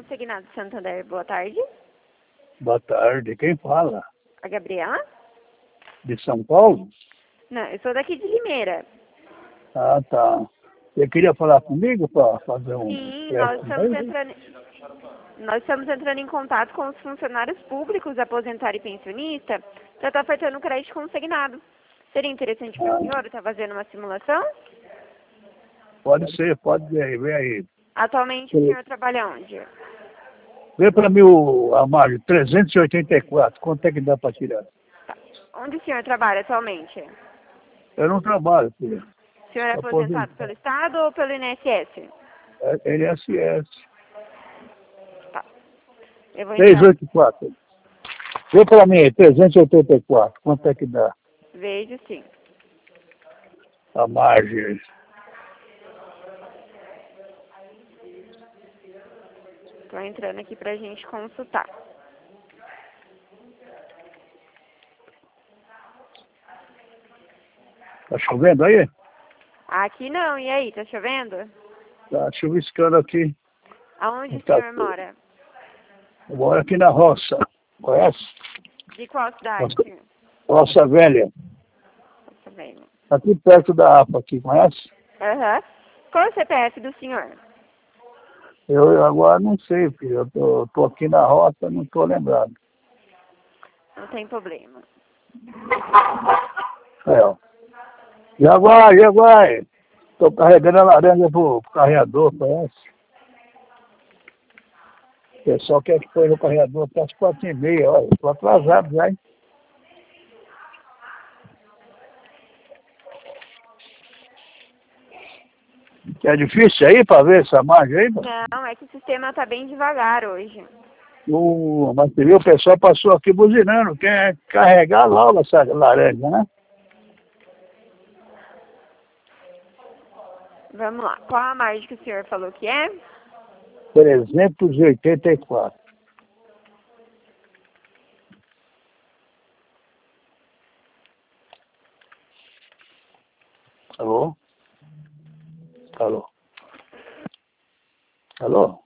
Consignado Santander, boa tarde. Boa tarde, quem fala? A Gabriela? De São Paulo? Não, eu sou daqui de Limeira. Ah, tá. Você queria falar comigo para fazer um Sim, empréstimo? nós estamos entrando em contato com os funcionários públicos, aposentado e pensionista, para estar ofertando crédito consignado. Seria interessante para o senhor estar fazendo uma simulação? Pode ser, pode ver, vê aí. Atualmente o senhor trabalha onde? Vê para mim a margem, 384, quanto é que dá para tirar? Onde o senhor trabalha atualmente? Eu não trabalho, filha. O senhor é aposentado pelo Estado ou pelo INSS? É INSS. Tá. Eu vou entrar. 384. Vê para mim, 384, quanto é que dá Vejo sim. a margem? Estou entrando aqui para a gente consultar. Tá chovendo aí? Aqui não, e aí, tá chovendo? Tá chuviscando aqui. Aonde o Tá. senhor mora? Eu moro aqui na roça. Conhece? De qual cidade, senhor? Roça Velha. Nossa, velho. Aqui perto da APA, aqui, conhece? Aham. Qual é o CPF do senhor? Eu agora não sei, filho. Eu tô aqui na roça, não tô lembrado. Não tem problema. É, ó. Já vai, já vai. Tô carregando a laranja pro carregador, conhece? O pessoal quer que põe no carregador até as 4h30, olha. Tô atrasado já, hein? É difícil aí para ver essa margem aí, mano? Não, é que o sistema tá bem devagar hoje. Mas você viu, o pessoal passou aqui buzinando, quer carregar logo essa laranja, né? Vamos lá. Qual a margem que o senhor falou que é? 384. Alô? Alô? Alô?